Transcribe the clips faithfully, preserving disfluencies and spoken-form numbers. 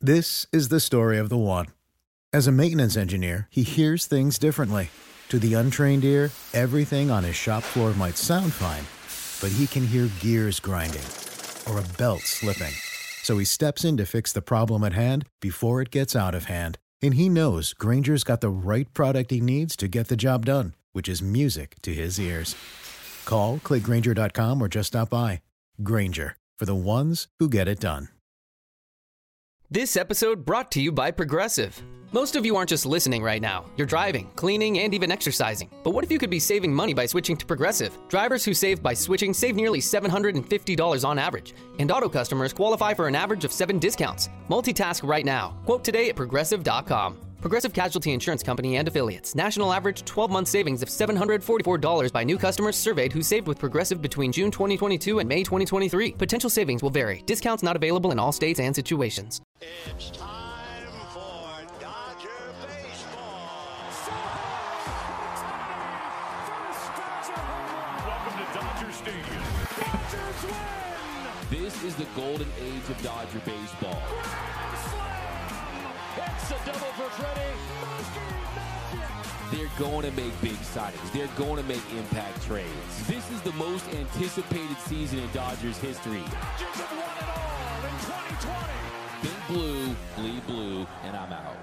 This is the story of the one. As a maintenance engineer, he hears things differently. To the untrained ear, everything on his shop floor might sound fine, but he can hear gears grinding or a belt slipping. So he steps in to fix the problem at hand before it gets out of hand. And he knows Grainger's got the right product he needs to get the job done, which is music to his ears. Call, click Grainger dot com, or just stop by. Grainger, for the ones who get it done. This episode brought to you by Progressive. Most of you aren't just listening right now. You're driving, cleaning, and even exercising. But what if you could be saving money by switching to Progressive? Drivers who save by switching save nearly seven hundred fifty dollars on average. And auto customers qualify for an average of seven discounts. Multitask right now. Quote today at Progressive dot com. Progressive Casualty Insurance Company and Affiliates. National average twelve-month savings of seven hundred forty-four dollars by new customers surveyed who saved with Progressive between June twenty twenty-two and May twenty twenty-three. Potential savings will vary. Discounts not available in all states and situations. It's time for Dodger baseball. Welcome to Dodger Stadium. Dodgers win! This is the golden age of Dodger baseball. It's a double for Freddie. They're going to make big signings. They're going to make impact trades. This is the most anticipated season in Dodgers history. Dodgers have won it all in twenty twenty. Think blue, bleed blue, and I'm out.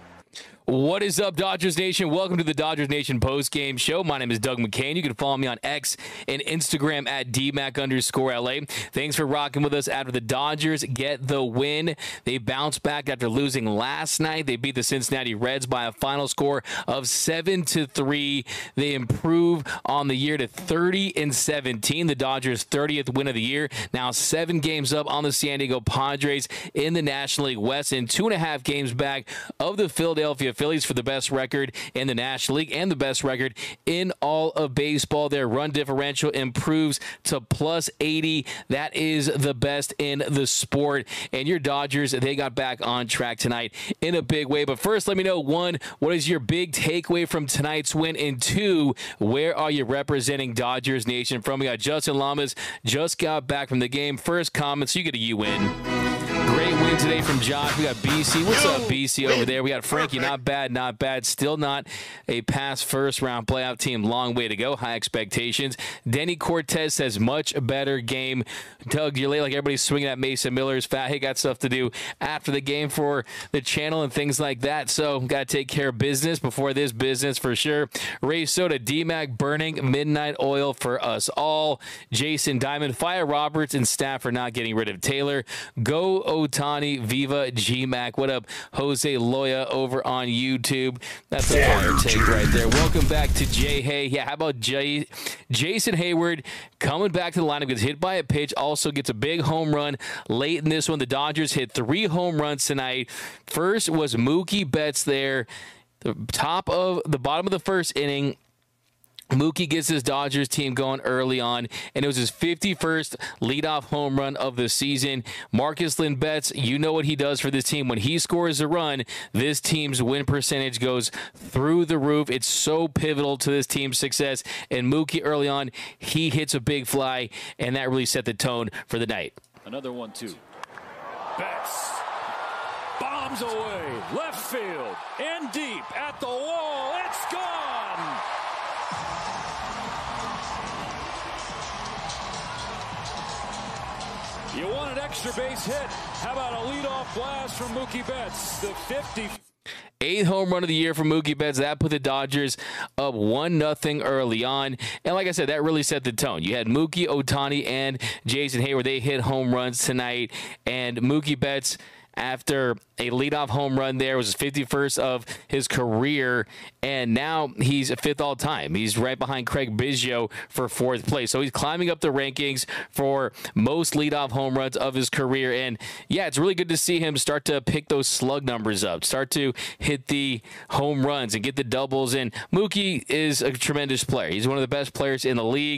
What is up, Dodgers Nation? Welcome to the Dodgers Nation post-game show. My name is Doug McCain. You can follow me on X and Instagram at DMac underscore LA. Thanks for rocking with us after the Dodgers get the win. They bounced back after losing last night. They beat the Cincinnati Reds by a final score of seven to three. They improve on the year to thirty and seventeen. The Dodgers' thirtieth win of the year. Now seven games up on the San Diego Padres in the National League West and two and a half games back of the Philadelphia Phillies for the best record in the National League and the best record in all of baseball. Their run differential improves to plus eighty. That is the best in the sport. And your Dodgers, they got back on track tonight in a big way. But first, let me know, one, what is your big takeaway from tonight's win? And two, where are you representing Dodgers Nation from? We got Justin Lamas, just got back from the game. First comments, you get a U win. Great win today from Josh. We got B C. What's up, B C, over there? We got Frankie. Not bad, not bad. Still not a past first-round playoff team. Long way to go. High expectations. Denny Cortez says, much better game. Doug, you're late like everybody's swinging at Mason Miller's fat. He got stuff to do after the game for the channel and things like that. So, got to take care of business before this business for sure. Ray Soda, D-Mac burning midnight oil for us all. Jason Diamond, fire Roberts and staff for not getting rid of Taylor. Go Otani, Viva G-Mac. What up, Jose Loya over on YouTube? That's a fire take right there. Welcome back to Jay Hay. Yeah, how about Jay, Jason Hayward coming back to the lineup, gets hit by a pitch, also gets a big home run late in this one. The Dodgers hit three home runs tonight. First was Mookie Betts there. The top of the bottom of the first inning, Mookie gets his Dodgers team going early on, and it was his fifty-first leadoff home run of the season. Marcus Lynn Betts, you know what he does for this team. When he scores a run, this team's win percentage goes through the roof. It's so pivotal to this team's success. And Mookie early on, he hits a big fly, and that really set the tone for the night. Another one, two. Betts bombs away. Left field. In deep. At the wall. It's gone. You want an extra base hit. How about a leadoff blast from Mookie Betts? The fifty. Eighth home run of the year for Mookie Betts. That put the Dodgers up one nothing early on. And like I said, that really set the tone. You had Mookie, Otani, and Jason Hayward. They hit home runs tonight. And Mookie Betts, after a leadoff home run there, was his fifty-first of his career, and now he's fifth all-time. He's right behind Craig Biggio for fourth place. So he's climbing up the rankings for most leadoff home runs of his career, and yeah, it's really good to see him start to pick those slug numbers up, start to hit the home runs and get the doubles, and Mookie is a tremendous player. He's one of the best players in the league.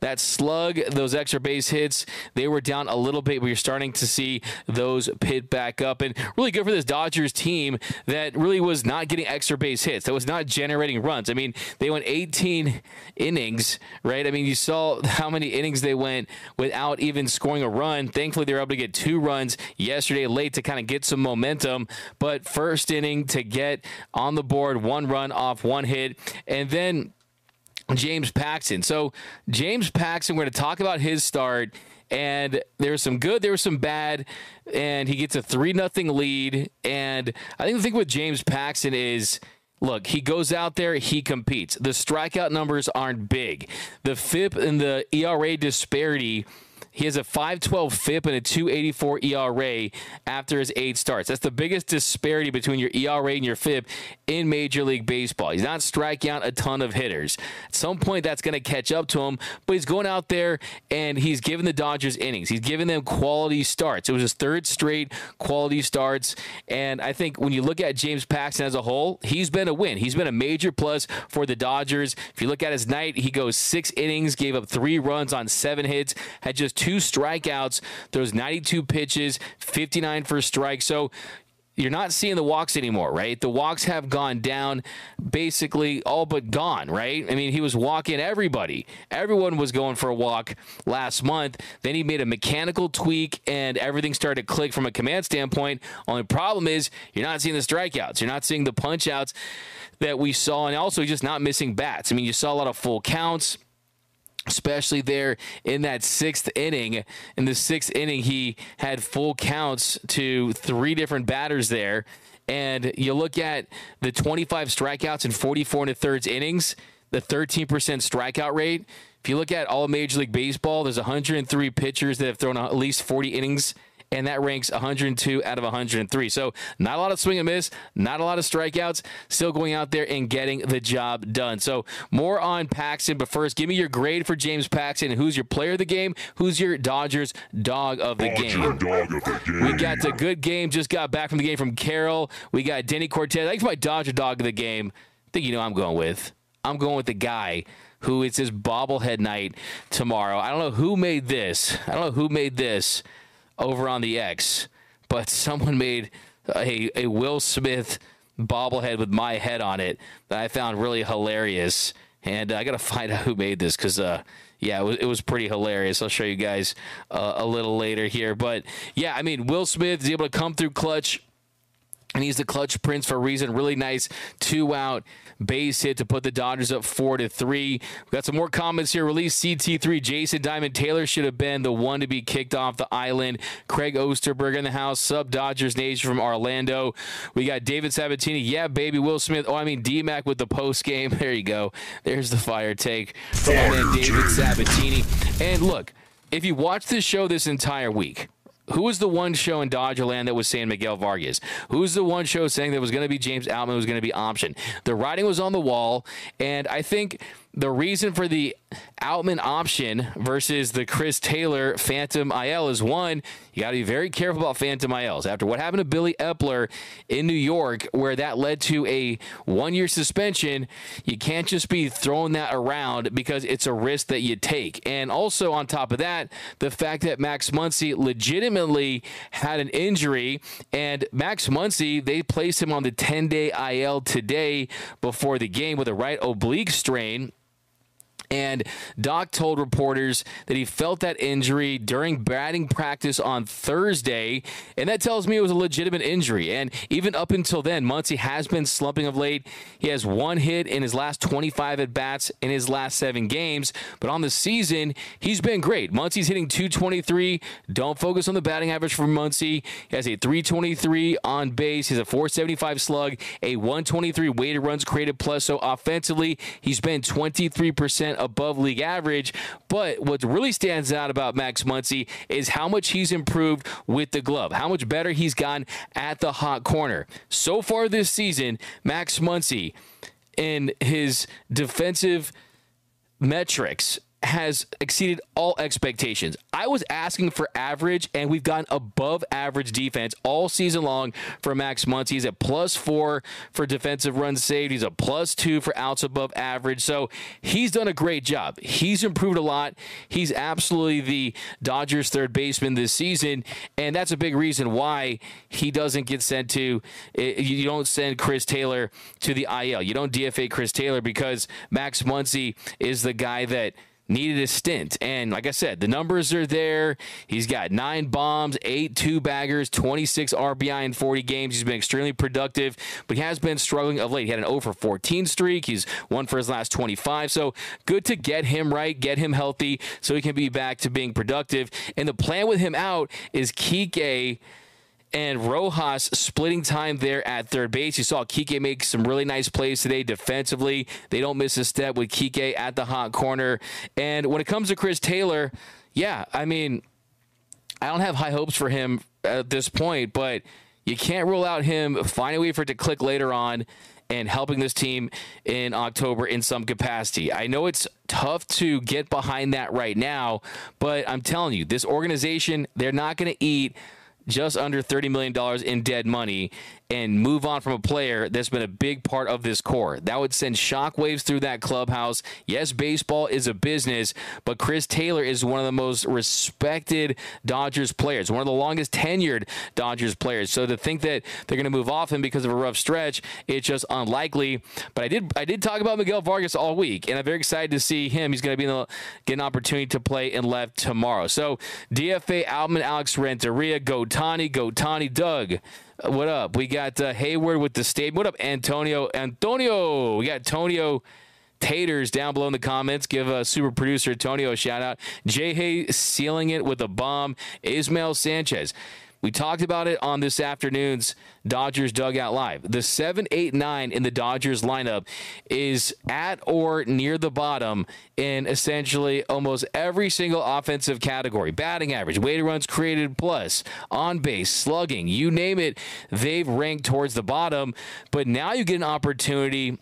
that slug, those extra base hits, they were down a little bit, but you're starting to see those pit back up. And really good for this Dodgers team that really was not getting extra base hits, that was not generating runs. I mean, they went eighteen innings, right? I mean, you saw how many innings they went without even scoring a run. Thankfully, they were able to get two runs yesterday late to kind of get some momentum. But first inning to get on the board, one run off one hit, and then James Paxton. So James Paxton, we're going to talk about his start. And there was some good, there was some bad, and he gets a three nothing lead. And I think the thing with James Paxton is, look, he goes out there, he competes. The strikeout numbers aren't big. The F I P and the E R A disparity, he has a five twelve F I P and a two eighty-four E R A after his eight starts. That's the biggest disparity between your E R A and your F I P in Major League Baseball. He's not striking out a ton of hitters. At some point, that's going to catch up to him, but he's going out there and he's giving the Dodgers innings. He's giving them quality starts. It was his third straight quality starts, and I think when you look at James Paxton as a whole, he's been a win. He's been a major plus for the Dodgers. If you look at his night, he goes six innings, gave up three runs on seven hits, had just two strikeouts, throws ninety-two pitches, fifty-nine for strikes. So you're not seeing the walks anymore, right? The walks have gone down, basically all but gone, right? I mean, he was walking everybody. Everyone was going for a walk last month. Then he made a mechanical tweak, and everything started to click from a command standpoint. Only problem is you're not seeing the strikeouts. You're not seeing the punch-outs that we saw, and also just not missing bats. I mean, you saw a lot of full counts, especially there in that sixth inning. In the sixth inning, he had full counts to three different batters there. And you look at the twenty-five strikeouts in forty-four and a thirds innings, the thirteen percent strikeout rate. If you look at all Major League Baseball, there's one hundred three pitchers that have thrown at least forty innings, and that ranks one hundred two out of one hundred three. So not a lot of swing and miss, not a lot of strikeouts, still going out there and getting the job done. So more on Paxton, but first, give me your grade for James Paxton. Who's your player of the game? Who's your Dodgers dog of the game? Dog of the game. We got the good game, just got back from the game from Carroll. We got Denny Cortez. I think it's my Dodger dog of the game. I think you know who I'm going with. I'm going with the guy who it's his bobblehead night tomorrow. I don't know who made this. I don't know who made this over on the X, but someone made a, a Will Smith bobblehead with my head on it that I found really hilarious. And I got to find out who made this because, uh, yeah, it was, it was pretty hilarious. I'll show you guys uh, a little later here. But, yeah, I mean, Will Smith is able to come through clutch. And he's the clutch prince for a reason. Really nice two-out base hit to put the Dodgers up four to three. We've got some more comments here. Release C T three. Jason Diamond Taylor should have been the one to be kicked off the island. Craig Osterberg in the house. Sub Dodgers Nation from Orlando. We got David Sabatini. Yeah, baby. Will Smith. Oh, I mean D-Mac with the post game. There you go. There's the fire take from my man David Sabatini. And look, if you watch this show this entire week, who was the one show in Dodgerland that was saying Miguel Vargas? Who's the one show saying that was going to be James Outman, was going to be option? The writing was on the wall, and I think the reason for the Outman option versus the Chris Taylor Phantom I L is, one, you got to be very careful about Phantom I Ls. After what happened to Billy Epler in New York, where that led to a one-year suspension, you can't just be throwing that around because it's a risk that you take. And also on top of that, the fact that Max Muncy legitimately had an injury, and Max Muncy, they placed him on the ten-day I L today before the game with a right oblique strain. And Doc told reporters that he felt that injury during batting practice on Thursday, and that tells me it was a legitimate injury. And even up until then, Muncy has been slumping of late. He has one hit in his last twenty-five at-bats in his last seven games, but on the season, he's been great. Muncy's hitting two twenty-three. Don't focus on the batting average for Muncy. He has a three twenty-three on base. He has a four seventy-five slug, a one twenty-three weighted runs created plus. So offensively, he's been twenty-three percent above league average. But what really stands out about Max Muncy is how much he's improved with the glove, how much better he's gotten at the hot corner. So far this season, Max Muncy, in his defensive metrics, has exceeded all expectations. I was asking for average, and we've gotten above average defense all season long for Max Muncy. He's at plus four for defensive runs saved. He's a plus two for outs above average. So he's done a great job. He's improved a lot. He's absolutely the Dodgers' third baseman this season, and that's a big reason why he doesn't get sent to, you don't send Chris Taylor to the I L. You don't D F A Chris Taylor because Max Muncy is the guy that needed a stint. And like I said, the numbers are there. He's got nine bombs, eight two-baggers, twenty-six R B I in forty games. He's been extremely productive, but he has been struggling of late. He had an oh for fourteen streak. He's won for his last twenty-five. So good to get him right, get him healthy so he can be back to being productive. And the plan with him out is Kike and Rojas splitting time there at third base. You saw Kike make some really nice plays today defensively. They don't miss a step with Kike at the hot corner. And when it comes to Chris Taylor, yeah, I mean, I don't have high hopes for him at this point, but you can't rule out him finding a way for it to click later on and helping this team in October in some capacity. I know it's tough to get behind that right now, but I'm telling you, this organization, they're not going to eat just under thirty million dollars in dead money and move on from a player that's been a big part of this core. That would send shockwaves through that clubhouse. Yes, baseball is a business, but Chris Taylor is one of the most respected Dodgers players, one of the longest tenured Dodgers players. So to think that they're going to move off him because of a rough stretch, it's just unlikely. But I did I did talk about Miguel Vargas all week, and I'm very excited to see him. He's going to be in the, get an opportunity to play in left tomorrow. So D F A Albman, Alex Renteria, go Tani, go Tani, Doug. What up? We got uh, Hayward with the statement. What up, Antonio? Antonio. We got Antonio Taters down below in the comments. Give uh, super producer Antonio a shout out. Jay Hay sealing it with a bomb. Ismael Sanchez. We talked about it on this afternoon's Dodgers Dugout Live. The seven, eight, nine in the Dodgers lineup is at or near the bottom in essentially almost every single offensive category. Batting average, weighted runs created plus, on base, slugging, you name it, they've ranked towards the bottom. But now you get an opportunity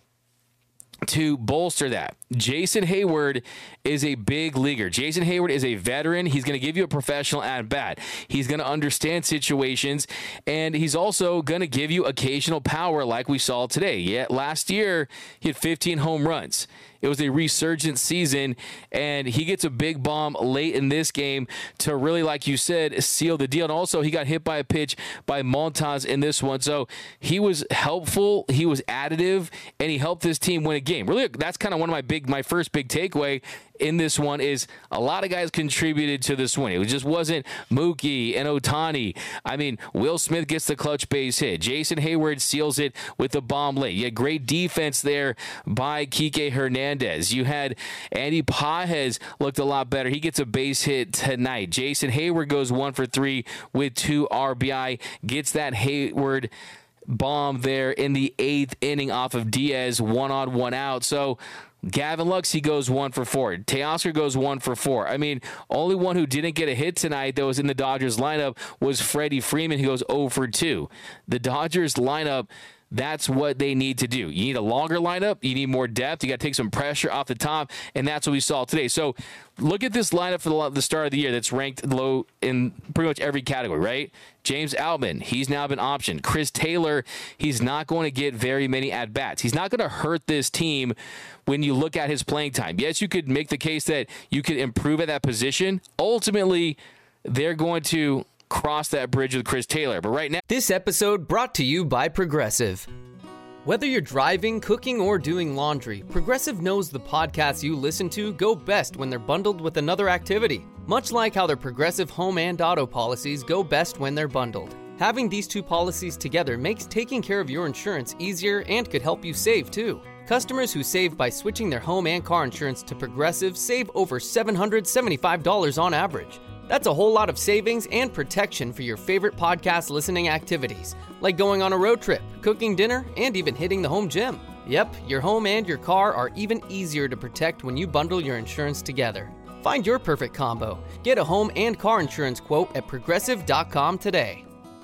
to bolster that. Jason Hayward is a big leaguer. Jason Hayward is a veteran. He's going to give you a professional at bat. He's going to understand situations, and he's also going to give you occasional power like we saw today. Yet last year, he had fifteen home runs. It was a resurgent season, and he gets a big bomb late in this game to really, like you said, seal the deal. And also, he got hit by a pitch by Montas in this one. So he was helpful, he was additive, and he helped this team win a game. Really, that's kind of one of my big, my first big takeaway in this one is a lot of guys contributed to this win. It just wasn't Mookie and Ohtani. I mean, Will Smith gets the clutch base hit. Jason Hayward seals it with the bomb late. You had great defense there by Kike Hernandez. You had Andy Pages looked a lot better. He gets a base hit tonight. Jason Hayward goes one for three with two R B I. Gets that Hayward bomb there in the eighth inning off of Diaz, one on, one out. So Gavin Lux, he goes one for four. Teoscar goes one for four. I mean, only one who didn't get a hit tonight that was in the Dodgers lineup was Freddie Freeman. He goes oh for two. The Dodgers lineup, that's what they need to do. You need a longer lineup. You need more depth. You got to take some pressure off the top, and that's what we saw today. So look at this lineup for the, the start of the year that's ranked low in pretty much every category, right? James Outman, he's now been optioned. Chris Taylor, he's not going to get very many at-bats. He's not going to hurt this team when you look at his playing time. Yes, you could make the case that you could improve at that position. Ultimately, they're going to cross that bridge with Chris Taylor. But right now, This episode brought to you by Progressive. Whether you're driving, cooking, or doing laundry, Progressive knows the podcasts you listen to go best when they're bundled with another activity. Much like how their Progressive home and auto policies go best when they're bundled. Having these two policies together makes taking care of your insurance easier and could help you save too. Customers who save by switching their home and car insurance to Progressive save over seven hundred seventy-five dollars on average. That's a whole lot of savings and protection for your favorite podcast listening activities, like going on a road trip, cooking dinner, and even hitting the home gym. Yep, your home and your car are even easier to protect when you bundle your insurance together. Find your perfect combo. Get a home and car insurance quote at progressive dot com today.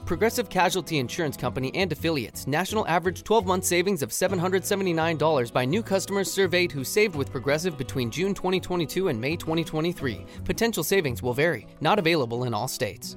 Progressive Casualty Insurance Company and Affiliates. National average twelve-month savings of seven hundred seventy-nine dollars by new customers surveyed who saved with Progressive between June twenty twenty-two and May twenty twenty-three. Potential savings will vary. Not available in all states.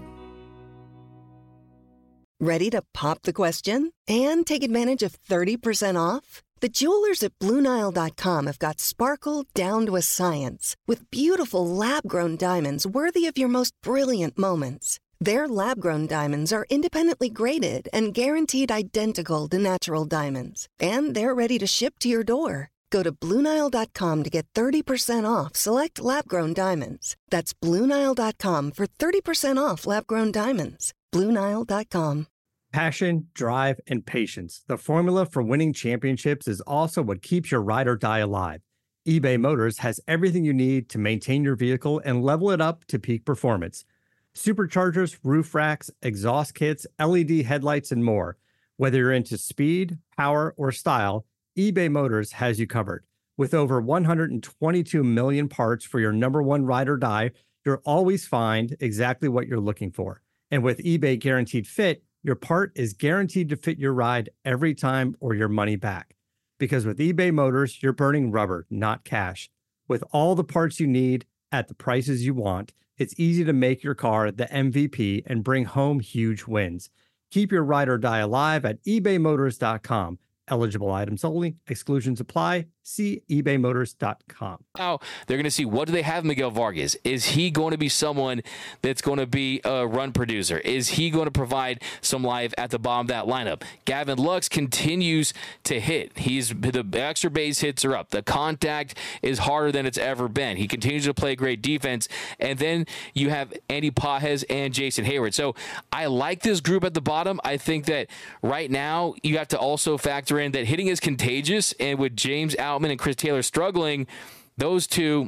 Ready to pop the question and take advantage of thirty percent off? The jewelers at Blue Nile dot com have got sparkle down to a science with beautiful lab-grown diamonds worthy of your most brilliant moments. Their lab-grown diamonds are independently graded and guaranteed identical to natural diamonds. And they're ready to ship to your door. Go to Blue Nile dot com to get thirty percent off select lab-grown diamonds. That's Blue Nile dot com for thirty percent off lab-grown diamonds. Blue Nile dot com. Passion, drive, and patience. The formula for winning championships is also what keeps your ride or die alive. eBay Motors has everything you need to maintain your vehicle and level it up to peak performance. Superchargers, roof racks, exhaust kits, L E D headlights, and more. Whether you're into speed, power, or style, eBay Motors has you covered. With over one hundred twenty-two million parts for your number one ride or die, you'll always find exactly what you're looking for. And with eBay Guaranteed Fit, your part is guaranteed to fit your ride every time or your money back. Because with eBay Motors, you're burning rubber, not cash. With all the parts you need at the prices you want, it's easy to make your car the M V P and bring home huge wins. Keep your ride or die alive at ebay motors dot com. Eligible items only. Exclusions apply. See ebay motors dot com. Now they're going to see, what do they have Miguel Vargas? Is he going to be someone that's going to be a run producer? Is he going to provide some life at the bottom of that lineup? Gavin Lux continues to hit. He's the extra base hits are up. The contact is harder than it's ever been. He continues to play great defense. And then you have Andy Pages and Jason Hayward. So I like this group at the bottom. I think that right now you have to also factor in that hitting is contagious, and with James Outman and Chris Taylor struggling, those two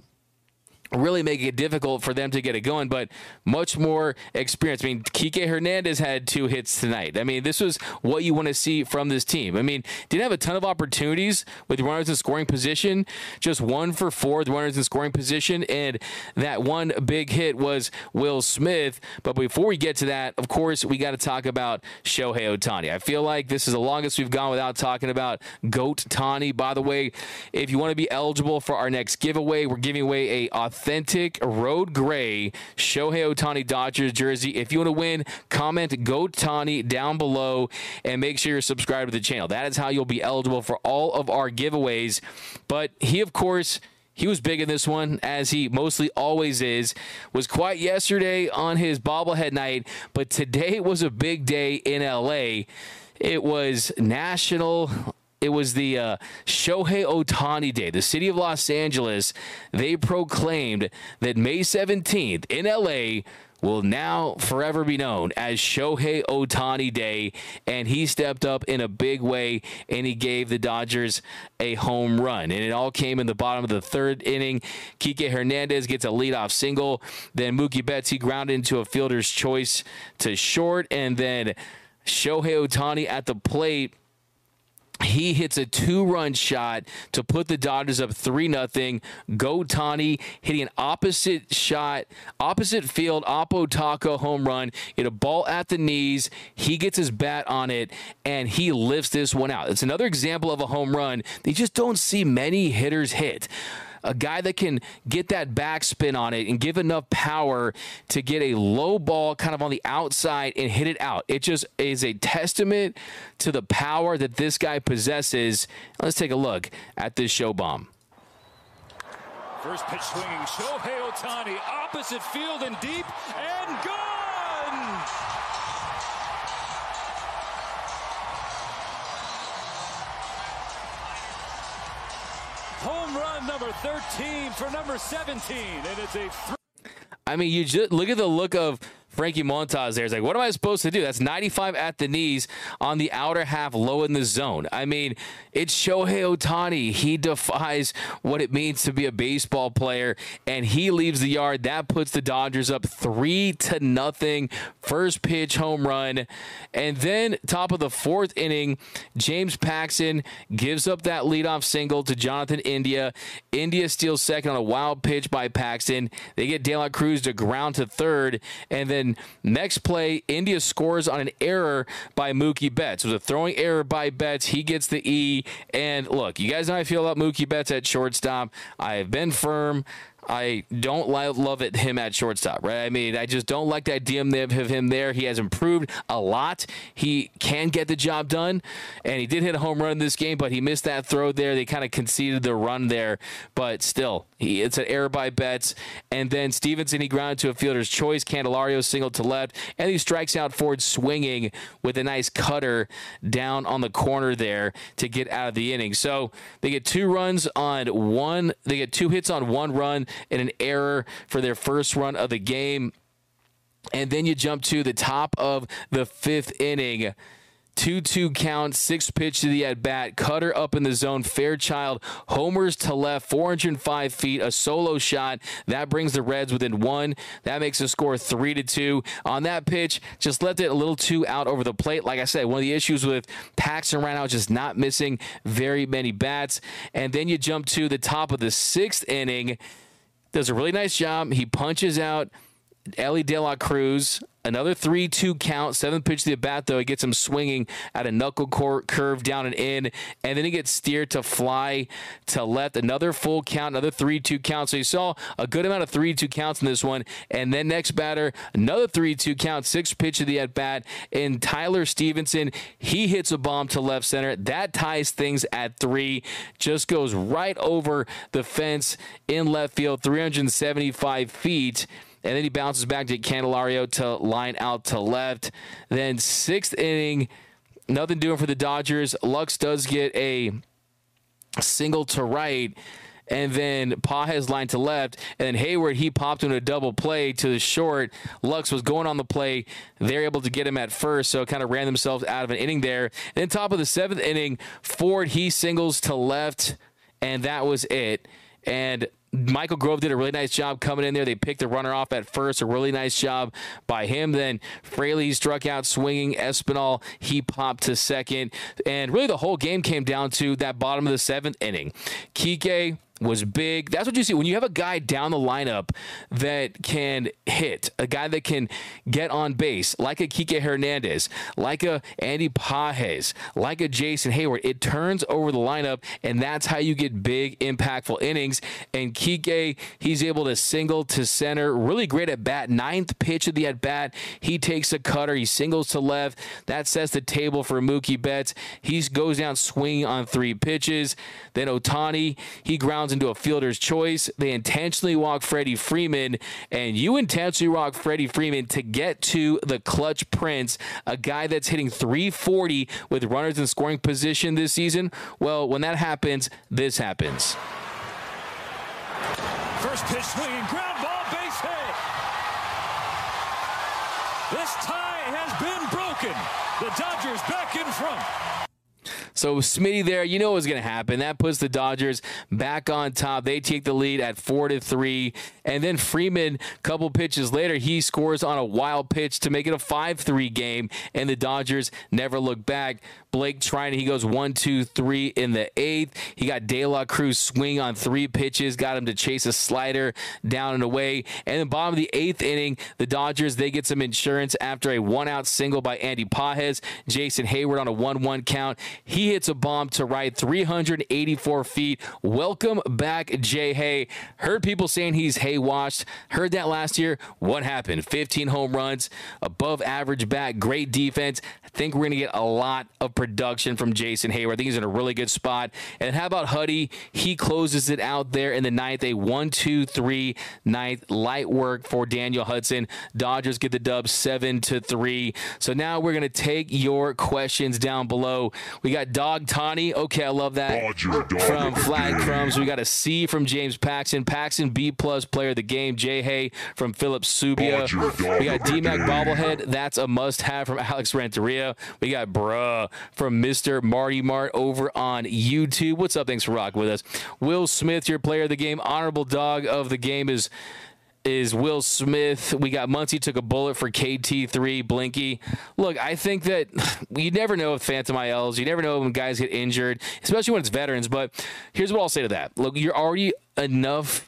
really making it difficult for them to get it going, but much more experience. I mean, Kike Hernandez had two hits tonight. I mean, this was what you want to see from this team. I mean, didn't have a ton of opportunities with runners in scoring position, just one for four with runners in scoring position, and that one big hit was Will Smith. But before we get to that, of course, we got to talk about Shohei Ohtani. I feel like this is the longest we've gone without talking about GOAT Tani. By the way, if you want to be eligible for our next giveaway, we're giving away a authentic road gray Shohei Ohtani Dodgers jersey. If you want to win, comment GOAT Tani down below and make sure you're subscribed to the channel. That is how you'll be eligible for all of our giveaways. But he, of course, he was big in this one, as he mostly always is. Was quiet yesterday on his bobblehead night, but today was a big day in L A. It was national It was the uh, Shohei Ohtani Day. The city of Los Angeles, they proclaimed that May seventeenth in L A will now forever be known as Shohei Ohtani Day, and he stepped up in a big way, and he gave the Dodgers a home run. And it all came in the bottom of the third inning. Kike Hernandez gets a leadoff single. Then Mookie Betts, he grounded into a fielder's choice to short, and then Shohei Ohtani at the plate, he hits a two-run shot to put the Dodgers up three nothing. Go Tani hitting an opposite shot, opposite field, Oppo Taco home run. Hit a ball at the knees. He gets his bat on it, and he lifts this one out. It's another example of a home run they just don't see many hitters hit. A guy that can get that backspin on it and give enough power to get a low ball kind of on the outside and hit it out. It just is a testament to the power that this guy possesses. Let's take a look at this show bomb. First pitch swinging, Shohei Ohtani, opposite field and deep, and gone! Home run number thirteen for number seventeen, and it's a three. I mean, you just look at the look of Frankie Montas there. It's like, what am I supposed to do? That's ninety-five at the knees on the outer half, low in the zone. I mean, it's Shohei Ohtani. He defies what it means to be a baseball player, and he leaves the yard. That puts the Dodgers up three to nothing. First pitch home run. And then top of the fourth inning, James Paxton gives up that leadoff single to Jonathan India. India steals second on a wild pitch by Paxton. They get De La Cruz to ground to third, and then then next play, India scores on an error by Mookie Betts. It was a throwing error by Betts. He gets the E. And look, you guys know how I feel about Mookie Betts at shortstop. I have been firm. I don't love it him at shortstop, right? I mean, I just don't like the idea of him there. He has improved a lot. He can get the job done, and he did hit a home run in this game, but he missed that throw there. They kind of conceded the run there, but still, he, it's an error by Betts. And then Stevenson, he grounded to a fielder's choice. Candelario singled to left, and he strikes out Ford swinging with a nice cutter down on the corner there to get out of the inning. So they get two runs on one. They get two hits on one run and an error for their first run of the game. And then you jump to the top of the fifth inning. two two count, six pitch to the at-bat, cutter up in the zone, Fairchild homers to left, four hundred five feet, a solo shot. That brings the Reds within one. That makes the score three to two. On that pitch, just left it a little too out over the plate. Like I said, one of the issues with Paxton right now is just not missing very many bats. And then you jump to the top of the sixth inning. Does a really nice job. He punches out Ellie De La Cruz. Another three two count, seventh pitch to the bat, though. He gets him swinging at a knuckle court curve down and in, and then he gets steered to fly to left. Another full count, another three two count. So you saw a good amount of three two counts in this one. And then next batter, another three two count, sixth pitch of the at-bat, and Tyler Stevenson, he hits a bomb to left center. That ties things at three. Just goes right over the fence in left field, three hundred seventy-five feet. And then he bounces back to Candelario to line out to left. Then sixth inning, nothing doing for the Dodgers. Lux does get a single to right. And then Pages line to left. And then Hayward, he popped into a double play to the short. Lux was going on the play. They're able to get him at first, so kind of ran themselves out of an inning there. And then top of the seventh inning, Ford, he singles to left. And that was it. And Michael Grove did a really nice job coming in there. They picked the runner off at first. A really nice job by him. Then Fraley struck out swinging. Espinal, he popped to second. And really the whole game came down to that bottom of the seventh inning. Kike was big. That's what you see when you have a guy down the lineup that can hit, a guy that can get on base, like a Kike Hernandez, like a Andy Pages, like a Jason Hayward. It turns over the lineup, and that's how you get big, impactful innings. And Kike, he's able to single to center, really great at bat. Ninth pitch of the at bat, he takes a cutter, he singles to left. That sets the table for Mookie Betts. He goes down swinging on three pitches. Then Ohtani, he grounds into a fielder's choice. They intentionally walk Freddie Freeman, and you intentionally walk Freddie Freeman to get to the clutch prince, a guy that's hitting three forty with runners in scoring position this season. Well, when that happens, this happens. First pitch swinging, ground ball, base hit. This tie has been broken. The Dodgers back in front. So Smitty there, you know what's going to happen. That puts the Dodgers back on top. They take the lead at four to three. And then Freeman, a couple pitches later, he scores on a wild pitch to make it a five three game. And the Dodgers never look back. Blake trying, he goes one, two, three in the eighth. He got De La Cruz swing on three pitches, got him to chase a slider down and away. And then bottom of the eighth inning, the Dodgers, they get some insurance after a one-out single by Andy Pages. Jason Hayward on a one one count. He hits a bomb to right, three hundred eighty-four feet. Welcome back, Jay Hay. Heard people saying he's hay washed. Heard that last year. What happened? fifteen home runs, above average bat, great defense. I think we're going to get a lot of production from Jason Hayward. I think he's in a really good spot. And how about Huddy? He closes it out there in the ninth. A one two three ninth. Light work for Daniel Hudson. Dodgers get the dub seven to three. So now we're going to take your questions down below. We got Dog Tawny. Okay, I love that. Dodger, from Flag Crumbs. We got a C from James Paxton. Paxton B plus player of the game. Jay Hay from Philip Subia. Dodger, we got D-Mac bobblehead. That's a must-have from Alex Renteria. We got bruh from Mister Marty Mart over on YouTube. What's up? Thanks for rocking with us. Will Smith, your player of the game. Honorable dog of the game is is Will Smith. We got Muncie took a bullet for K T three, Blinky. Look, I think that you never know with Phantom I Ls. You never know when guys get injured, especially when it's veterans. But here's what I'll say to that. Look, you're already enough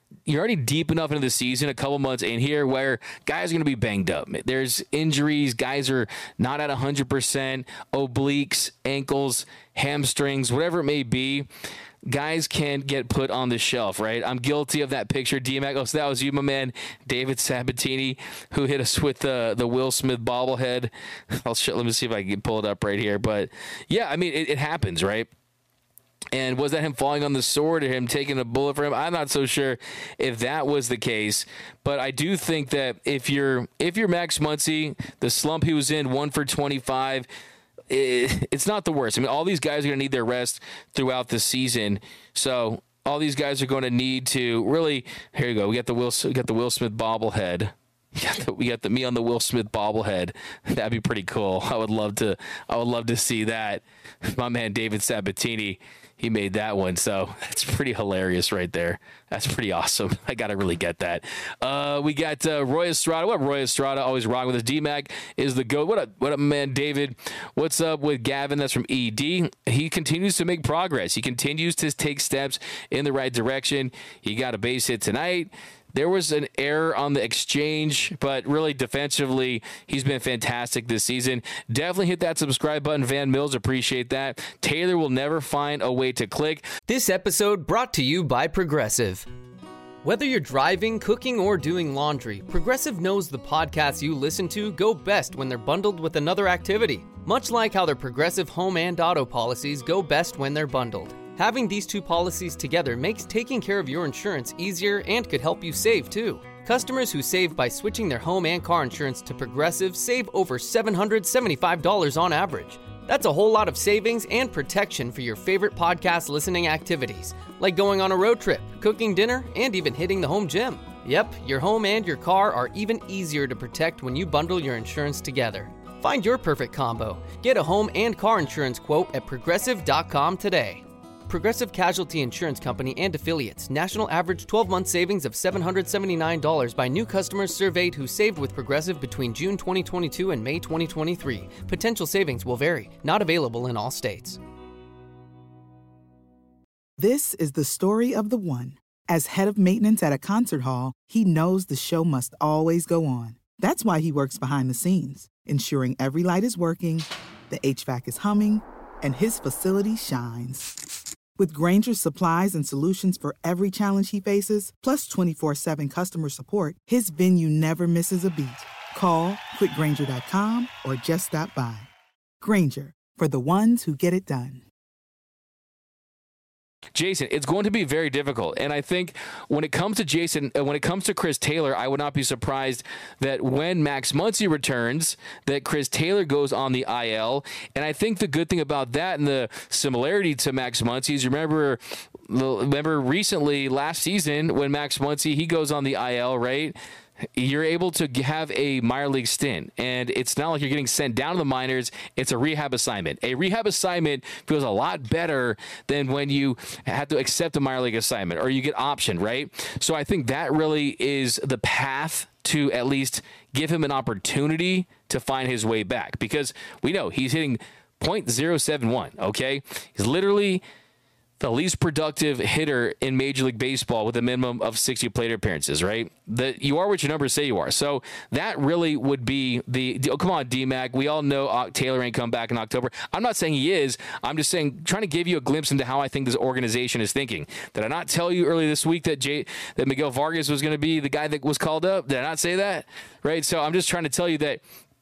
you're already deep enough into the season, a couple months in here, where guys are going to be banged up. There's injuries. Guys are not at one hundred percent. Obliques, ankles, hamstrings, whatever it may be. Guys can get put on the shelf, right? I'm guilty of that picture. D-Mac, oh, so that was you, my man, David Sabatini, who hit us with the the Will Smith bobblehead. I'll show, let me see if I can pull it up right here. But, yeah, I mean, it, it happens, right? And was that him falling on the sword or him taking a bullet for him? I'm not so sure if that was the case. But I do think that if you're if you're Max Muncy, the slump he was in, one for twenty-five, it, it's not the worst. I mean, all these guys are going to need their rest throughout the season. So all these guys are going to need to really, here you go. We got the Will, we got the Will Smith bobblehead. We got, the, we got the me on the Will Smith bobblehead. That'd be pretty cool. I would love to. I would love to see that. My man David Sabatini, he made that one, so that's pretty hilarious right there. That's pretty awesome. I gotta really get that. Uh, we got uh, Roy Estrada. What up, Roy Estrada? Always rocking with us. D-Mac is the GOAT. What up, what up, man, David? What's up with Gavin? That's from E D. He continues to make progress. He continues to take steps in the right direction. He got a base hit tonight. There was an error on the exchange, but really defensively, he's been fantastic this season. Definitely hit that subscribe button, Van Mills. Appreciate that. Taylor will never find a way to click. This episode brought to you by Progressive. Whether you're driving, cooking, or doing laundry, Progressive knows the podcasts you listen to go best when they're bundled with another activity. Much like how their Progressive home and auto policies go best when they're bundled. Having these two policies together makes taking care of your insurance easier and could help you save, too. Customers who save by switching their home and car insurance to Progressive save over seven hundred seventy-five dollars on average. That's a whole lot of savings and protection for your favorite podcast listening activities, like going on a road trip, cooking dinner, and even hitting the home gym. Yep, your home and your car are even easier to protect when you bundle your insurance together. Find your perfect combo. Get a home and car insurance quote at progressive dot com today. Progressive Casualty Insurance Company and Affiliates. National average twelve-month savings of seven hundred seventy-nine dollars by new customers surveyed who saved with Progressive between June twenty twenty-two and May twenty twenty-three. Potential savings will vary. Not available in all states. This is the story of the one. As head of maintenance at a concert hall, he knows the show must always go on. That's why he works behind the scenes, ensuring every light is working, the H V A C is humming, and his facility shines. With Grainger's supplies and solutions for every challenge he faces, plus twenty-four seven customer support, his venue never misses a beat. Call quick grainger dot com or just stop by. Grainger, for the ones who get it done. Jason, it's going to be very difficult. And I think when it comes to Jason, when it comes to Chris Taylor, I would not be surprised that when Max Muncy returns, that Chris Taylor goes on the I L. And I think the good thing about that and the similarity to Max Muncy is, remember, remember recently last season when Max Muncy, he goes on the I L, right? You're able to have a minor league stint, and it's not like you're getting sent down to the minors. It's a rehab assignment. A rehab assignment feels a lot better than when you have to accept a minor league assignment or you get optioned, right? So I think that really is the path to at least give him an opportunity to find his way back, because we know he's hitting point oh seven one, okay? He's literally the least productive hitter in Major League Baseball with a minimum of sixty plate appearances, right? That you are what your numbers say you are. So that really would be the, oh, come on, D-Mac. We all know Taylor ain't come back in October. I'm not saying he is. I'm just saying, trying to give you a glimpse into how I think this organization is thinking. Did I not tell you earlier this week that Jay, that Miguel Vargas was going to be the guy that was called up? Did I not say that? Right? So I'm just trying to tell you that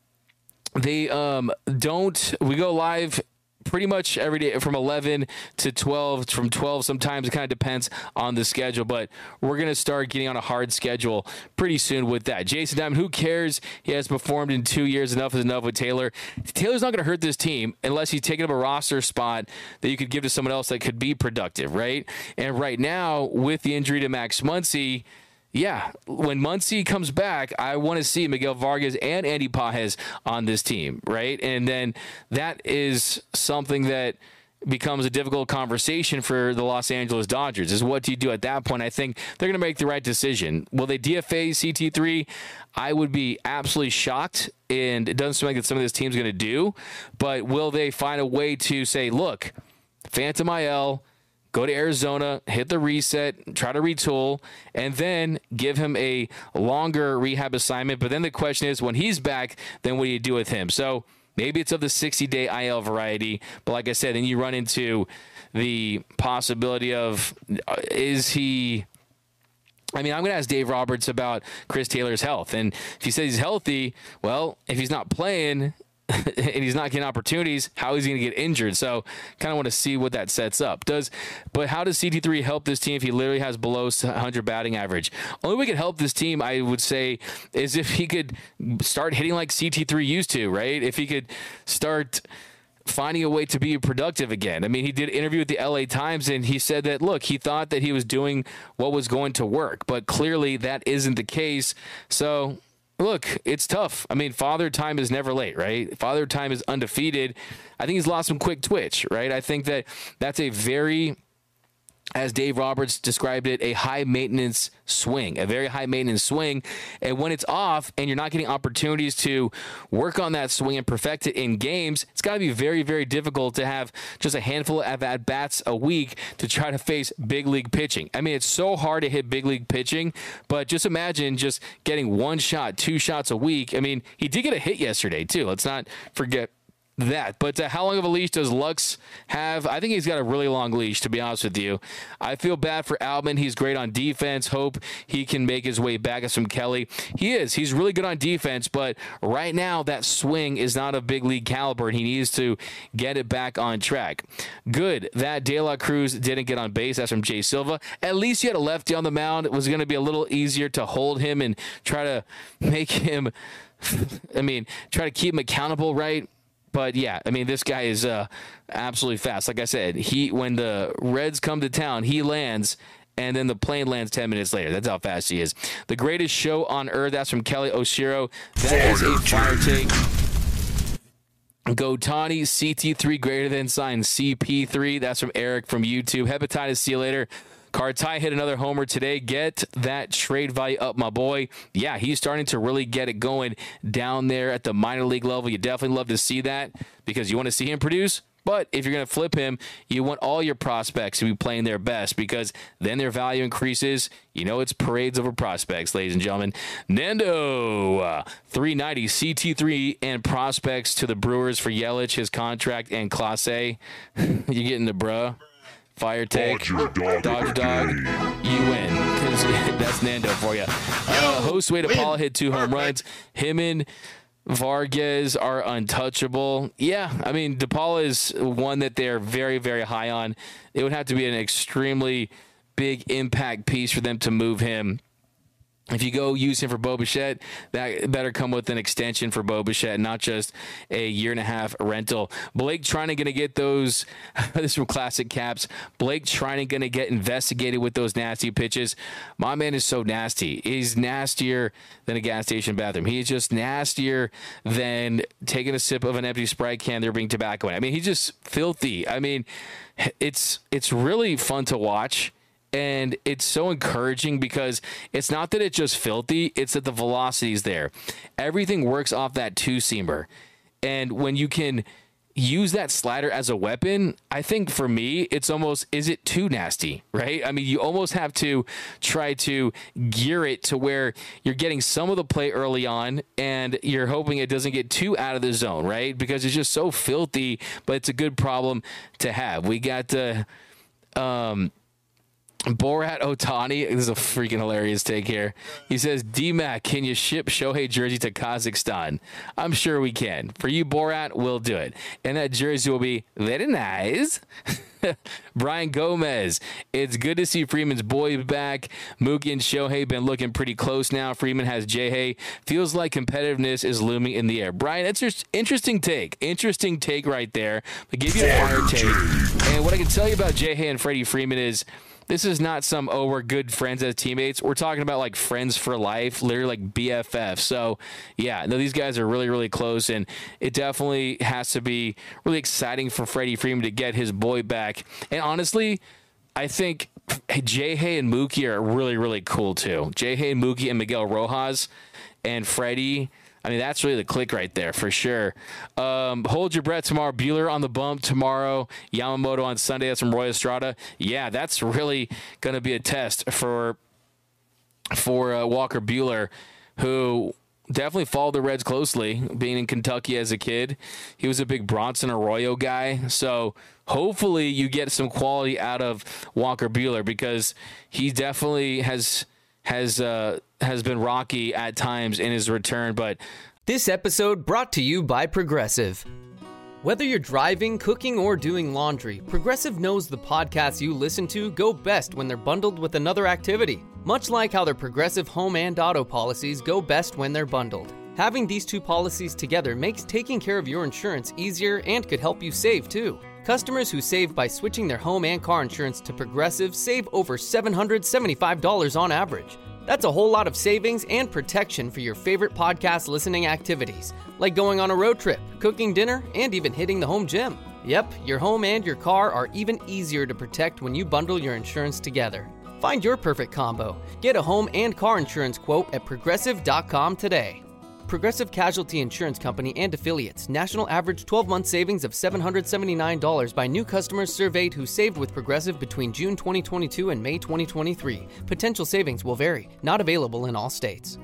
they um, don't, we go live pretty much every day from eleven to twelve, from twelve sometimes. It kind of depends on the schedule, but we're going to start getting on a hard schedule pretty soon with that. Jason Diamond, who cares? He has performed in two years. Enough is enough with Taylor. Taylor's not going to hurt this team unless he's taking up a roster spot that you could give to someone else that could be productive, right? And right now, with the injury to Max Muncy, yeah, when Muncy comes back, I want to see Miguel Vargas and Andy Pages on this team, right? And then that is something that becomes a difficult conversation for the Los Angeles Dodgers, is what do you do at that point? I think they're going to make the right decision. Will they D F A C T three? I would be absolutely shocked, and it doesn't seem like that some of this team's going to do, but will they find a way to say, look, Phantom I L, go to Arizona, hit the reset, try to retool, and then give him a longer rehab assignment. But then the question is, when he's back, then what do you do with him? So maybe it's of the sixty-day I L variety. But like I said, then you run into the possibility of, uh, is he... I mean, I'm going to ask Dave Roberts about Chris Taylor's health. And if he says he's healthy, well, if he's not playing and he's not getting opportunities, how is he going to get injured? So kind of want to see what that sets up. Does But how does C T three help this team if he literally has below one hundred batting average? Only way we could help this team, I would say, is if he could start hitting like C T three used to, right? If he could start finding a way to be productive again. I mean, he did an interview with the L A Times, and he said that, look, he thought that he was doing what was going to work, but clearly that isn't the case. So, look, it's tough. I mean, Father Time is never late, right? Father Time is undefeated. I think he's lost some quick twitch, right? I think that that's a very, as Dave Roberts described it, a high-maintenance swing, a very high-maintenance swing. And when it's off and you're not getting opportunities to work on that swing and perfect it in games, it's got to be very, very difficult to have just a handful of at-bats a week to try to face big league pitching. I mean, it's so hard to hit big league pitching, but just imagine just getting one shot, two shots a week. I mean, he did get a hit yesterday, too. Let's not forget that. But uh, how long of a leash does Lux have? I think he's got a really long leash, to be honest with you. I feel bad for Albin. He's great on defense. Hope he can make his way back as from Kelly. He is. He's really good on defense, but right now that swing is not of big league caliber, and he needs to get it back on track. Good that De La Cruz didn't get on base. That's from Jay Silva. At least you had a lefty on the mound. It was going to be a little easier to hold him and try to make him, I mean, try to keep him accountable, right? But, yeah, I mean, this guy is uh, absolutely fast. Like I said, he when the Reds come to town, he lands, and then the plane lands ten minutes later. That's how fast he is. The greatest show on earth, that's from Kelly Oshiro. That is a fire take. Gotani, C T three greater than sign C P three. That's from Eric from YouTube. Hepatitis, see you later. Cartai hit another homer today. Get that trade value up, my boy. Yeah, he's starting to really get it going down there at the minor league level. You definitely love to see that because you want to see him produce. But if you're going to flip him, you want all your prospects to be playing their best because then their value increases. You know, it's parades over prospects, ladies and gentlemen. Nando, uh, three ninety, C T three, and prospects to the Brewers for Yelich, his contract, and Clase. You getting the bruh? Fire take, Dodger Dog, dog. You win. That's Nando for you. Uh, Josue de Paula hit two home runs. Him and Vargas are untouchable. Yeah, I mean, De Paula is one that they're very, very high on. It would have to be an extremely big impact piece for them to move him. If you go use him for Bo Bichette, that better come with an extension for Bo Bichette, not just a year and a half rental. Blake Trinan going to get those, this is from Classic Caps, Blake Trinan going to get investigated with those nasty pitches. My man is so nasty. He's nastier than a gas station bathroom. He's just nastier than taking a sip of an empty Sprite can there being tobacco in it. I mean, he's just filthy. I mean, it's it's really fun to watch. And it's so encouraging because it's not that it's just filthy, it's that the velocity is there. Everything works off that two-seamer. And when you can use that slider as a weapon, I think for me, it's almost, is it too nasty, right? I mean, you almost have to try to gear it to where you're getting some of the play early on and you're hoping it doesn't get too out of the zone, right? Because it's just so filthy, but it's a good problem to have. We got the... Um, Borat Otani, this is a freaking hilarious take here. He says, D-Mac, can you ship Shohei jersey to Kazakhstan? I'm sure we can. For you, Borat, we'll do it. And that jersey will be very nice. Brian Gomez, it's good to see Freeman's boys back. Mookie and Shohei been looking pretty close now. Freeman has J-Hay. Feels like competitiveness is looming in the air. Brian, that's just interesting take. Interesting take right there. But give you a fire take. And what I can tell you about J-Hay and Freddie Freeman is this is not some, oh, we're good friends as teammates. We're talking about, like, friends for life, literally like B F F. So, yeah, no, these guys are really, really close, and it definitely has to be really exciting for Freddie Freeman to get his boy back. And honestly, I think J-Hay and Mookie are really, really cool, too. J-Hay and Mookie and Miguel Rojas and Freddie, I mean, that's really the click right there for sure. Um, hold your breath tomorrow. Buehler on the bump tomorrow. Yamamoto on Sunday. That's from Roy Estrada. Yeah, that's really going to be a test for for uh, Walker Buehler, who definitely followed the Reds closely, being in Kentucky as a kid. He was a big Bronson Arroyo guy. So hopefully you get some quality out of Walker Buehler, because he definitely has has uh, has been rocky at times in his return. But This episode brought to you by Progressive. Whether you're driving, cooking, or doing laundry, Progressive knows the podcasts you listen to go best when they're bundled with another activity. Much like how their Progressive home and auto policies go best when they're bundled. Having these two policies together makes taking care of your insurance easier and could help you save too. Customers who save by switching their home and car insurance to Progressive save over seven hundred seventy-five dollars on average. That's a whole lot of savings and protection for your favorite podcast listening activities, like going on a road trip, cooking dinner, and even hitting the home gym. Yep, your home and your car are even easier to protect when you bundle your insurance together. Find your perfect combo. Get a home and car insurance quote at progressive dot com today. Progressive Casualty Insurance Company and Affiliates. National average twelve-month savings of seven hundred seventy-nine dollars by new customers surveyed who saved with Progressive between June twenty twenty-two and May twenty twenty-three. Potential savings will vary. Not available in all states.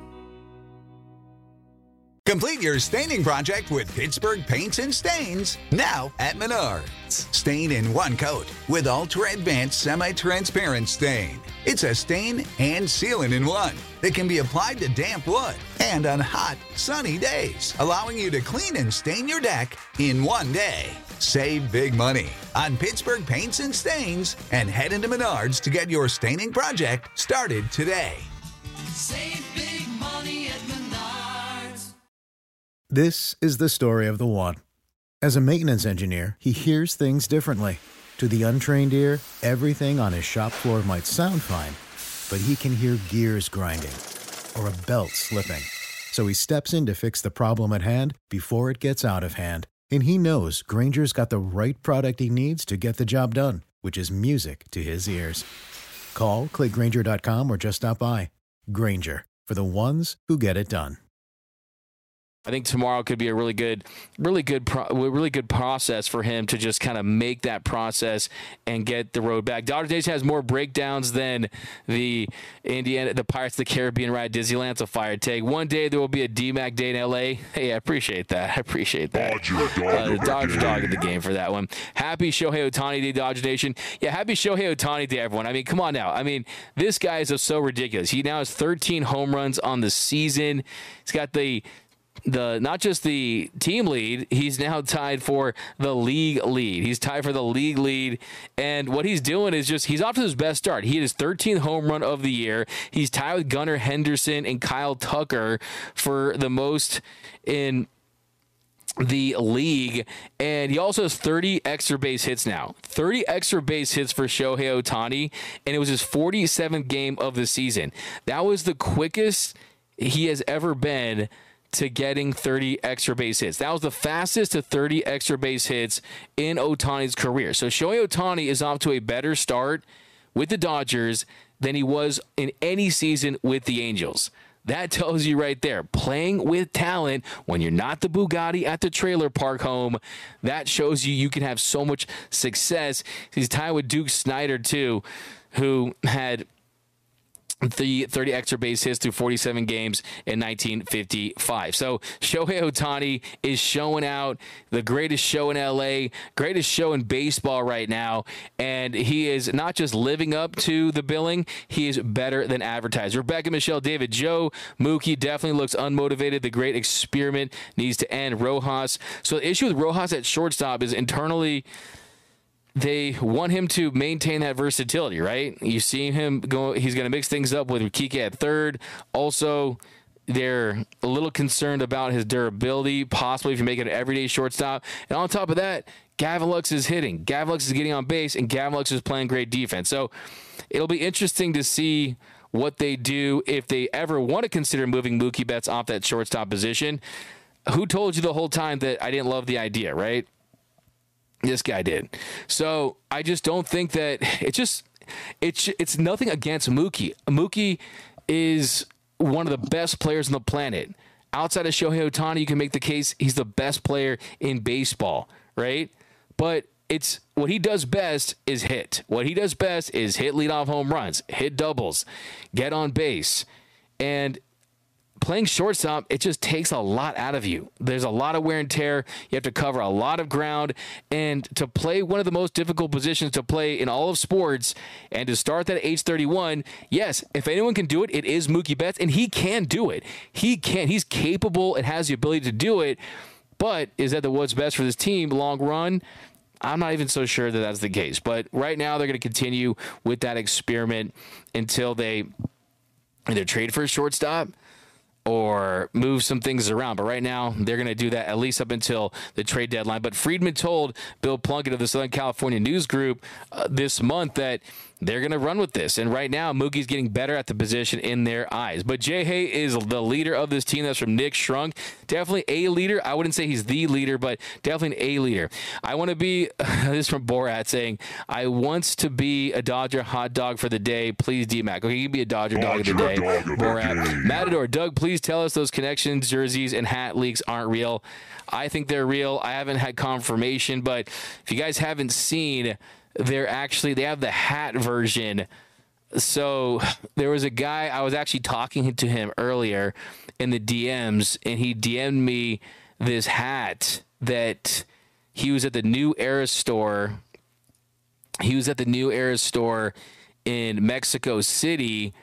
Complete your staining project with Pittsburgh Paints and Stains, now at Menards. Stain in one coat with Ultra Advanced Semi-Transparent Stain. It's a stain and sealant in one that can be applied to damp wood and on hot, sunny days, allowing you to clean and stain your deck in one day. Save big money on Pittsburgh Paints and Stains and head into Menards to get your staining project started today. Save big money at Menards. This is the story of the one. As a maintenance engineer, he hears things differently. To the untrained ear, everything on his shop floor might sound fine, but he can hear gears grinding or a belt slipping. So he steps in to fix the problem at hand before it gets out of hand. And he knows Grainger's got the right product he needs to get the job done, which is music to his ears. Call, click Grainger dot com, or just stop by. Grainger, for the ones who get it done. I think tomorrow could be a really good, really good, pro- really good process for him to just kind of make that process and get the road back. Dodger Days has more breakdowns than the Indiana, the Pirates of the Caribbean ride at Disneyland. So fire take. One day there will be a D-Mac day in L A. Hey, I appreciate that. I appreciate that. Dodger dog, uh, the Dodger dog in the game for that one. Happy Shohei Ohtani Day, Dodger Nation. Yeah, happy Shohei Ohtani Day, everyone. I mean, come on now. I mean, this guy is so ridiculous. He now has thirteen home runs on the season. He's got the The not just the team lead, he's now tied for the league lead. He's tied for the league lead, and what he's doing is just he's off to his best start. He had his thirteenth home run of the year. He's tied with Gunnar Henderson and Kyle Tucker for the most in the league, and he also has thirty extra base hits now. thirty extra base hits for Shohei Ohtani, and it was his forty-seventh game of the season. That was the quickest he has ever been to getting thirty extra base hits. That was the fastest to thirty extra base hits in Ohtani's career. So Shohei Ohtani is off to a better start with the Dodgers than he was in any season with the Angels. That tells you right there, playing with talent when you're not the Bugatti at the trailer park home, that shows you you can have so much success. He's tied with Duke Snider too, who had the thirty extra base hits through forty-seven games in nineteen fifty-five. So Shohei Ohtani is showing out, the greatest show in L A, greatest show in baseball right now, and he is not just living up to the billing, he is better than advertised. Rebecca Michelle David, Joe Mookie definitely looks unmotivated. The great experiment needs to end. Rojas. So the issue with Rojas at shortstop is internally they want him to maintain that versatility, right? You see him go, he's going to mix things up with Kike at third. Also, they're a little concerned about his durability, possibly if you make it an everyday shortstop. And on top of that, Gavin Lux is hitting. Gavin Lux is getting on base, and Gavin Lux is playing great defense. So it'll be interesting to see what they do if they ever want to consider moving Mookie Betts off that shortstop position. Who told you the whole time that I didn't love the idea, right? This guy did. So I just don't think that it's just it's it's nothing against Mookie. Mookie is one of the best players on the planet. outside of Shohei Ohtani, you can make the case he's the best player in baseball, right? But it's what he does best is hit. What he does best is hit leadoff home runs, hit doubles, get on base. And playing shortstop, it just takes a lot out of you. There's a lot of wear and tear. You have to cover a lot of ground. And to play one of the most difficult positions to play in all of sports and to start that at age thirty-one, yes, if anyone can do it, it is Mookie Betts, and he can do it. He can. He's capable and has the ability to do it. But is that the what's best for this team long run? I'm not even so sure that that's the case. But right now they're going to continue with that experiment until they either trade for a shortstop or move some things around. But right now, they're going to do that at least up until the trade deadline. But Friedman told Bill Plunkett of the Southern California News Group uh, this month that they're going to run with this. And right now, Mookie's getting better at the position in their eyes. But Jay Hay is the leader of this team. That's from Nick Shrunk. Definitely a leader. I wouldn't say he's the leader, but definitely an A leader. I want to be, this is from Borat saying, I want to be a Dodger hot dog for the day. Please, D-Mac. Okay, you can be a Dodger, Dodger dog of the day. Borat. Matador, Doug, please tell us those connections, jerseys, and hat leaks aren't real. I think they're real. I haven't had confirmation, but if you guys haven't seen, they're actually, they have the hat version. So there was a guy, I was actually talking to him earlier in the D Ms, and he D M'd me this hat that he was at the New Era store. He was at the New Era store in Mexico City,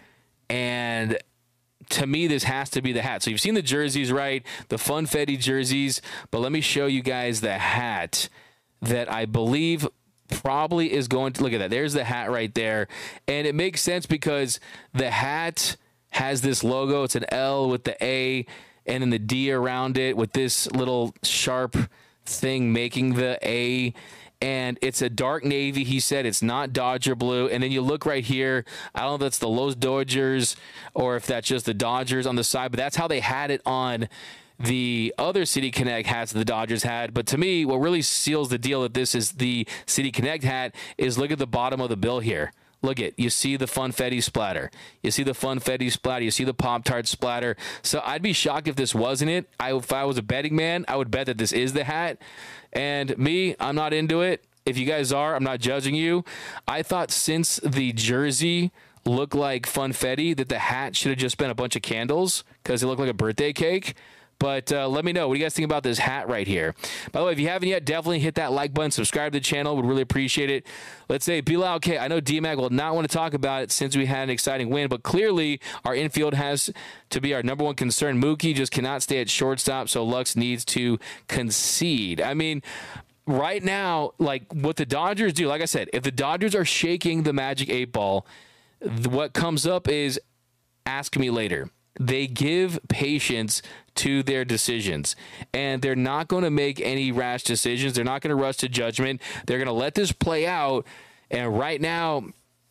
and to me, this has to be the hat. So you've seen the jerseys, right? The Funfetti jerseys, but let me show you guys the hat that I believe probably is going to, look at that. There's the hat right there. And it makes sense because the hat has this logo. It's an L with the A and then the D around it with this little sharp thing making the A. And it's a dark navy. He said it's not Dodger blue. And then you look right here. I don't know if that's the Los Dodgers or if that's just the Dodgers on the side, but that's how they had it on the other City Connect hats the Dodgers had. But to me, what really seals the deal that this is the City Connect hat is look at the bottom of the bill here. Look at, you see the Funfetti splatter. You see the Funfetti splatter. You see the Pop-Tart splatter. So I'd be shocked if this wasn't it. I, if I was a betting man, I would bet that this is the hat. And me, I'm not into it. If you guys are, I'm not judging you. I thought since the jersey looked like Funfetti that the hat should have just been a bunch of candles because it looked like a birthday cake. But uh, let me know. What do you guys think about this hat right here? By the way, if you haven't yet, definitely hit that like button. Subscribe to the channel. Would really appreciate it. Let's say, Bilal, okay, I know D-Mac will not want to talk about it since we had an exciting win, but clearly our infield has to be our number one concern. Mookie just cannot stay at shortstop, so Lux needs to concede. I mean, right now, like what the Dodgers do, like I said, if the Dodgers are shaking the magic eight ball, what comes up is ask me later. They give patience to their decisions, and they're not going to make any rash decisions. They're not going to rush to judgment. They're going to let this play out. And right now,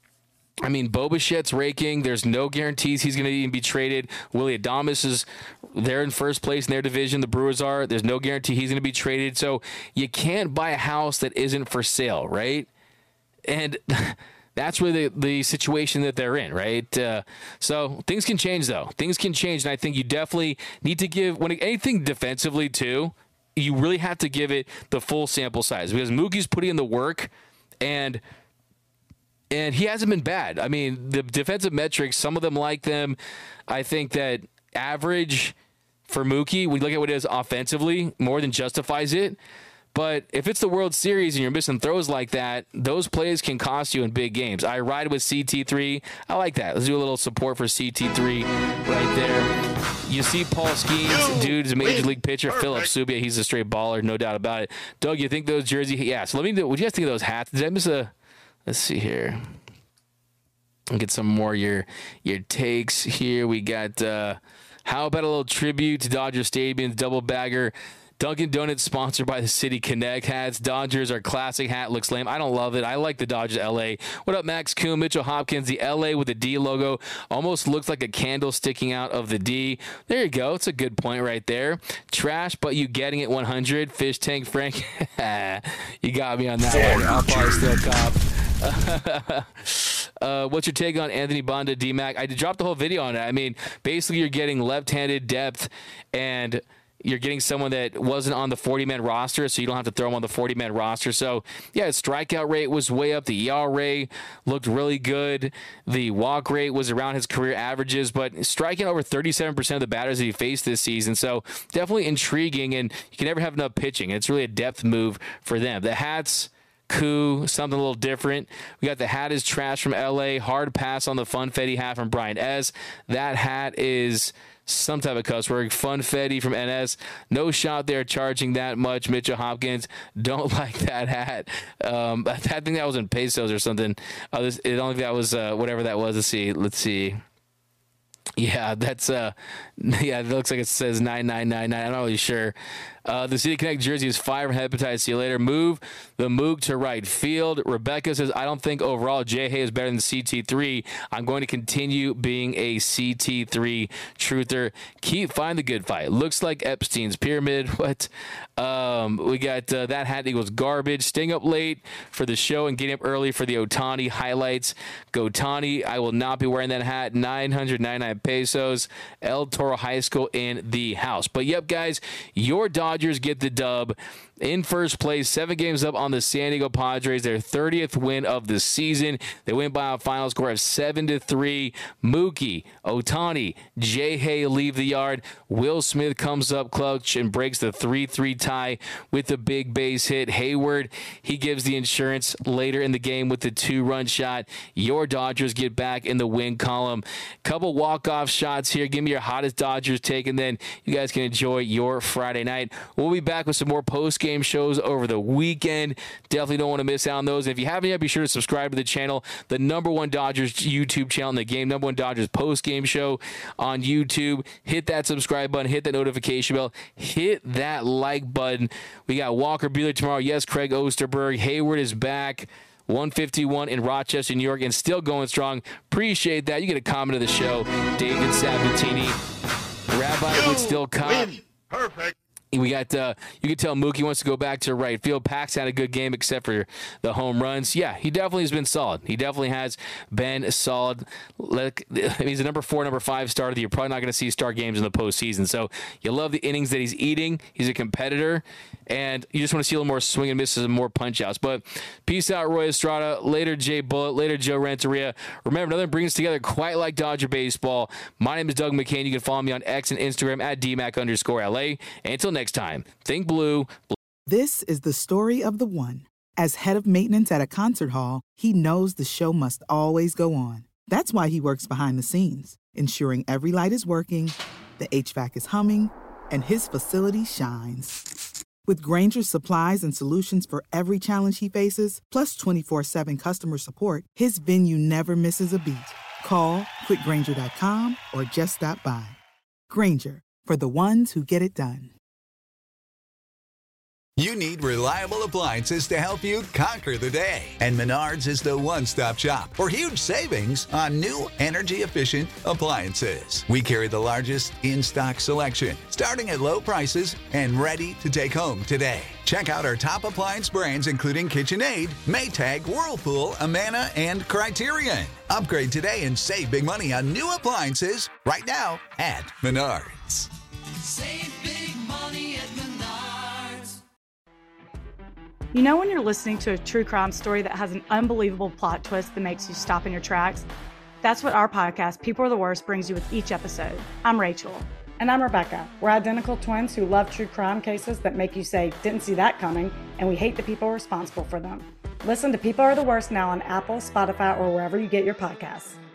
I mean, Bo Bichette's raking. There's no guarantees he's going to even be traded. Willy Adames is there in first place in their division. The Brewers are. There's no guarantee he's going to be traded. So you can't buy a house that isn't for sale, right? And that's really the, the situation that they're in, right? Uh, so things can change, though. Things can change, and I think you definitely need to give, when anything defensively, too, you really have to give it the full sample size because Mookie's putting in the work, and and he hasn't been bad. I mean, the defensive metrics, some of them like them. I think that average for Mookie, we look at what it is offensively, more than justifies it. But if it's the World Series and you're missing throws like that, those plays can cost you in big games. I ride with C T three. I like that. Let's do a little support for C T three right there. You see Paul Skeens, dude's a major league pitcher. Philip Subia, he's a straight baller, no doubt about it. Doug, you think those jerseys? Yeah, so let me know. What do you guys think of those hats? Did I miss a? Let's see here. I'll get some more of your, your takes here. We got, uh, how about a little tribute to Dodger Stadium's double bagger? Dunkin' Donuts sponsored by the City Connect hats. Dodgers, our classic hat, looks lame. I don't love it. I like the Dodgers L A. What up, Max Kuhn, Mitchell Hopkins? The L A with the D logo almost looks like a candle sticking out of the D. There you go. It's a good point right there. Trash, but you getting it one hundred. Fish Tank Frank. You got me on that one. I'll probably still cop. Uh, what's your take on Anthony Banda, D-Mac? I dropped the whole video on it. I mean, basically you're getting left-handed depth, and you're getting someone that wasn't on the forty-man roster, so you don't have to throw him on the forty-man roster. So, yeah, his strikeout rate was way up. The E R A looked really good. The walk rate was around his career averages, but striking over thirty-seven percent of the batters that he faced this season. So, definitely intriguing, and you can never have enough pitching. It's really a depth move for them. The Hats, coup, something a little different. We got the hat is trash from L A. Hard pass on the Funfetti hat from Brian S. That hat is some type of cuss word. Funfetti from N S. No shot there charging that much. Mitchell Hopkins, don't like that hat. Um, I think that was in pesos or something. Uh, this, I don't think that was uh, whatever that was. Let's see. Let's see. Yeah, that's uh, yeah. It looks like it says nine nine nine nine. I'm not really sure. Uh, the City Connect jersey is fire from Hepatitis. See you later. Move the Moog to right field. Rebecca says, I don't think overall J. Hay is better than C T three. I'm going to continue being a C T three truther. Keep find the good fight. Looks like Epstein's pyramid. What? Um, we got uh, that hat equals garbage. Staying up late for the show and getting up early for the Otani highlights. Go Tani. I will not be wearing that hat. nine hundred ninety-nine pesos. El Toro High School in the house. But yep, guys, your Dodgers get the dub in first place, seven games up on the San Diego Padres, their thirtieth win of the season. They win by a final score of seven to three. Mookie, Otani, J. Hay leave the yard. Will Smith comes up clutch and breaks the three three tie with the big base hit. Hayward, he gives the insurance later in the game with the two-run shot. Your Dodgers get back in the win column. Couple walk-off shots here. Give me your hottest Dodgers take, and then you guys can enjoy your Friday night. We'll be back with some more post-game shows over the weekend. Definitely don't want to miss out on those. And if you haven't yet, be sure to subscribe to the channel, the number one Dodgers YouTube channel in the game, number one Dodgers post-game show on YouTube. Hit that subscribe button, hit that notification bell, hit that like button. We got Walker Buehler tomorrow. Yes, Craig Osterberg. Hayward is back. one fifty-one in Rochester, New York, and still going strong. Appreciate that. You get a comment of the show. David Sabatini. Rabbi You would still come. win. Perfect. We got, uh, you can tell Mookie wants to go back to right field. Pax had a good game except for the home runs. Yeah, he definitely has been solid. He definitely has been solid. Like, he's a number four, number five starter that you're probably not going to see start games in the postseason. So you love the innings that he's eating. He's a competitor, and you just want to see a little more swing and misses and more punch outs. But peace out, Roy Estrada. Later, Jay Bullitt. Later, Joe Renteria. Remember, nothing brings us together quite like Dodger baseball. My name is Doug McCain. You can follow me on X and Instagram at DMac underscore LA. And until next time, think blue. This is the story of the one. As head of maintenance at a concert hall, he knows the show must always go on. That's why he works behind the scenes, ensuring every light is working, the H V A C is humming, and his facility shines. With Grainger's supplies and solutions for every challenge he faces, plus twenty-four seven customer support, his venue never misses a beat. Call quick grainger dot com or just stop by. Grainger, for the ones who get it done. You need reliable appliances to help you conquer the day. And Menards is the one-stop shop for huge savings on new energy-efficient appliances. We carry the largest in-stock selection, starting at low prices and ready to take home today. Check out our top appliance brands including KitchenAid, Maytag, Whirlpool, Amana, and Criterion. Upgrade today and save big money on new appliances right now at Menards. Save big money at Menards. You know when you're listening to a true crime story that has an unbelievable plot twist that makes you stop in your tracks? That's what our podcast, People Are the Worst, brings you with each episode. I'm Rachel. And I'm Rebecca. We're identical twins who love true crime cases that make you say, didn't see that coming, and we hate the people responsible for them. Listen to People Are the Worst now on Apple, Spotify, or wherever you get your podcasts.